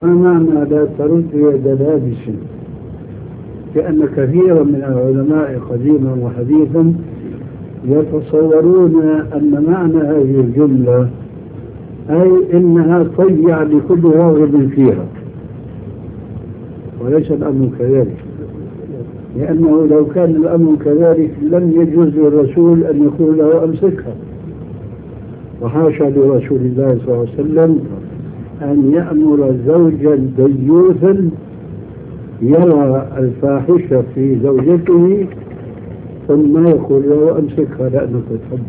ما معنى لا ترد يد لابس؟ لأن كثيرا من العلماء قديما وحديثا يتصورون أن معنى هذه الجملة أي إنها تضيع لكل راغب فيها، وليس الأمر كذلك، لأنه لو كان الأمر كذلك لم يجوز للرسول أن يقول له أمسكها، وحاشا لرسول الله صلى الله عليه وسلم أن يأمر زوجا ديوثا يرى الفاحشة في زوجته ثم يقول له أمسكها لأنك تحب.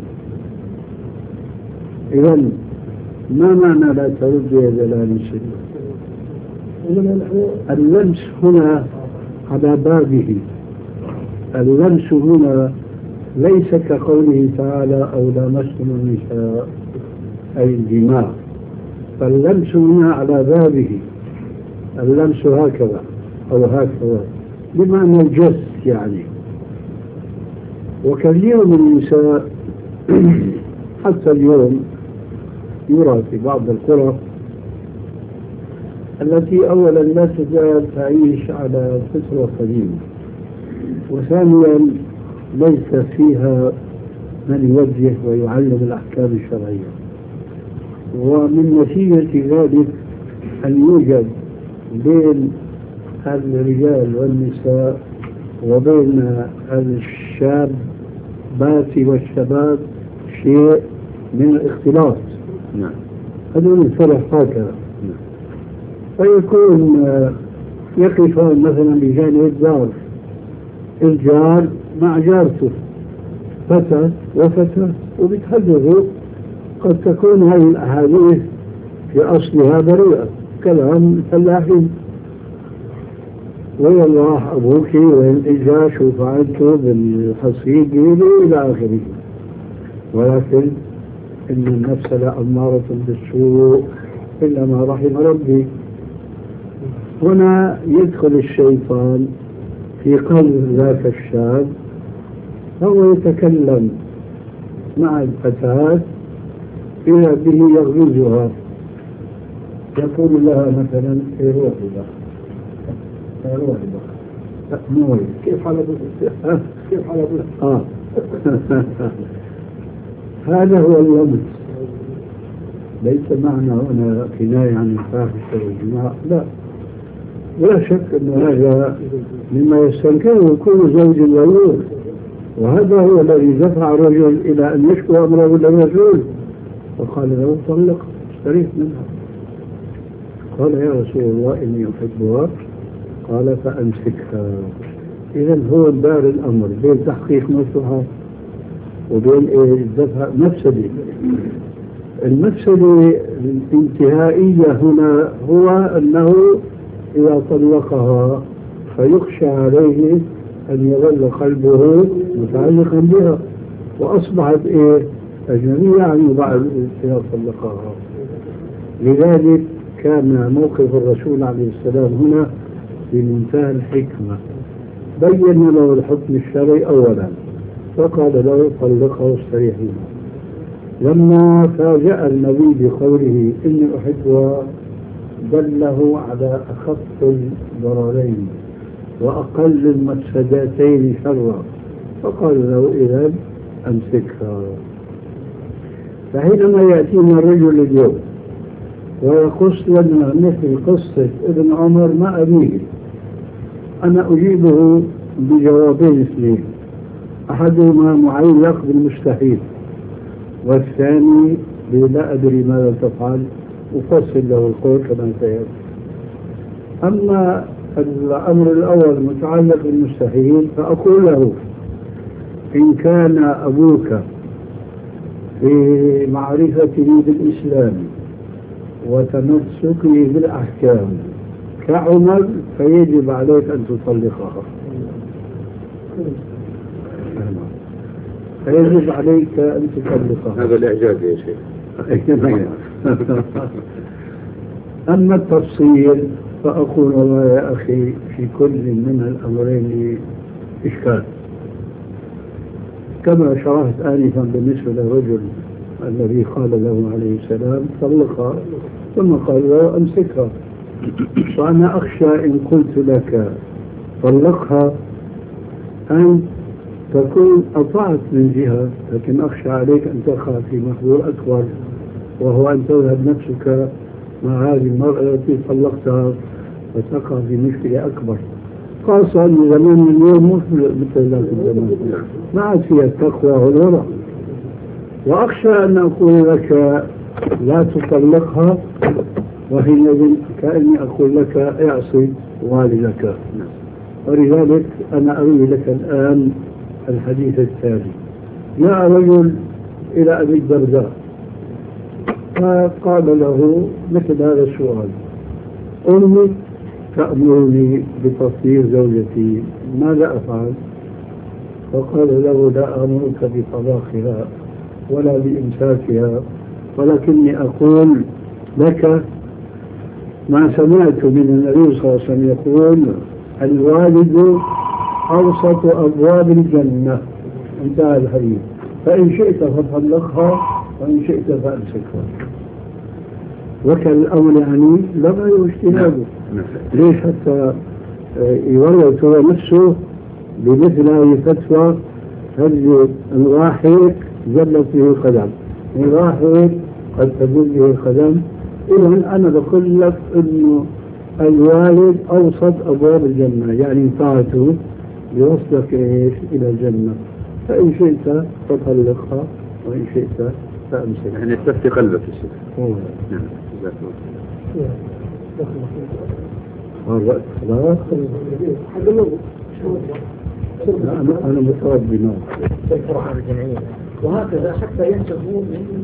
إذن ما معنى لا ترد يد لابس؟ اللمس هنا على بابه، اللمس هنا ليس كقوله تعالى أو لامستم النساء أي الجماع، فاللمس هنا على بابه، اللمس هكذا أو هكذا بمعنى الجس يعني. وكثير من النساء حتى اليوم يرى في بعض القرى التي أولا لا تزال تعيش على فطرة قديمة، وثانيا ليس فيها من يوجه ويعلم الأحكام الشرعية، ومن نتيجة ذلك أن يوجد بين الرجال والنساء وبين الشابات والشباب شيء من الاختلاط. نعم. هذول الفرح هكذا. فيكون يقفون مثلا بجانب الدار، الجار مع جارته، فتى وفتى، وبيتحدثوا. قد تكون هذه الأحاديث في أصلها بريئة، كلام فلاحين، والله أبوك والإجا شو فعلته بالحصيد إلى آخره، ولكن إن النفس لأمارة بالسوء إلا ما رحم ربي. هنا يدخل الشيطان في قلب ذاك الشاب، فهو يتكلم مع الفتاة إذا به يغرزها، يقول لها مثلا روحي بقى، روحي بقى، نوري كيف حالك؟ كيف حالك؟ هذا هو اللمس. ليس معنى هنا كناية عن الفاحشة والجماع، لا شك أن هذا مما يستنكره كل زوج غيور، وهذا هو الذي دفع الرجل إلى أن يشكو أمره للرسول، فقال له طلق استريح منها. قال يا رسول الله إني أحبها، قال فأمسكها. إذن هو دار الأمر بين تحقيق مصلحة وبين الدفع مفسدة. المفسدة الانتهائية هنا هو أنه إذا طلقها فيخشى عليه أن يظل قلبه متعلقا بها، وأصبحت أجنبية عنه بعد إذا طلقها. لذلك كان موقف الرسول عليه السلام هنا بمنتهى الحكمة، بين له الحكم الشرعي أولا، فقال له طلقه استريح منها. لما فاجأ النبي بقوله إني أحبها دله على أخف الضررين وأقل المفسدتين شرا، فقال له إذن أمسكها. فحينما يأتينا الرجل اليوم ويقص لنا مثل قصة ابن عمر مع أبيه، أنا أجيبه بجوابين اثنين، أحدهما معلق بالمستحيل، والثاني لا أدري ماذا تفعل، أفصل له القول كما سيأتي. أما الأمر الأول متعلق بالمستحيل فأقول له إن كان أبوك في معرفته بالإسلام وتمسكه بالأحكام كعمر فيجب عليك أن تطلقها، فيجب عليك أن تطلقها. هذا الإعجاز يا شيخ. أما التفصيل فأقول والله يا أخي في كل من الأمرين إشكال، كما شرحت آنفا بالنسبة للرجل الذي قال له عليه السلام طلقها ثم قال له أمسكها، وأنا أخشى إن قلت لك طلقها أن تكون أطعت من جهة، لكن أخشى عليك أن تقع في محظور أكبر، وهو أن تذهب نفسك مع هذه المرأة التي طلقتها وتقع في مشكلة أكبر، خاصة أن زمان اليوم مش مثل ذاك الزمان، ما عاد فيها التقوى والورع. وأخشى أن أقول لك لا تطلقها، وحينئذ كأني أقول لك اعصي والدك. ولذلك أنا أروي لك الآن الحديث التالي. جاء رجل إلى أبي الدرداء فقال له مثل هذا السؤال: أمي تأمرني بتطهير زوجتي، ماذا أفعل؟ فقال له: لا أمرك بطلاقها ولا بإمساكها، ولكني أقول لك ما سمعت من النبي صلى الله عليه وسلم يقول: الوالد أوسط أبواب الجنة، انتهى الحديث، فإن شئت فطلقها وإن شئت فأمسكها. وكان الأمر يعني لما يجتهاده، ليش حتى يورط هو نفسه بمثل هذه الفتوى؟ هل الواحد زلت به القدم، الواحد قد تزل به القدم. إذن أنا بقول لك إنه الوالد أوسط أبواب الجنة، يعني طاعته يوصلك إيش إلى الجنة، فإن شئت فطلقها وإن شئت فأمسكها. يعني استفتي قلبك يا شيخ. نعم. خلاص أنا متربي. وهكذا حتى ينتهوا من